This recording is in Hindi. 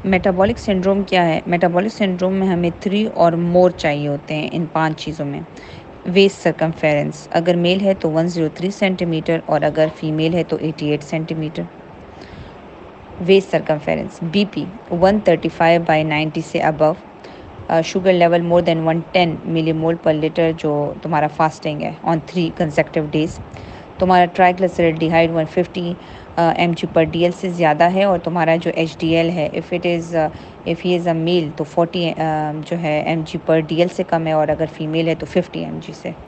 मेटाबॉलिक सिंड्रोम क्या है? मेटाबॉलिक सिंड्रोम में हमें 3 और मोर चाहिए होते हैं इन 5 चीज़ों में। वेस्ट सरकमफेरेंस, अगर मेल है तो 103 सेंटीमीटर और अगर फीमेल है तो 88 सेंटीमीटर। वेस्ट सरकमफेरेंस, बीपी 135/90 से above, sugar level more than 110 millimole per litre जो तुम्हारा फास्टिंग है ऑन 3 कंसेक्टिव डेज। तुम्हारा ट्राइग्लिसराइड 150 mg/dl से ज़्यादा है और तुम्हारा जो HDL है if he is a male तो 40 जो है mg/dl से कम है और अगर फीमेल है तो 50 mg से।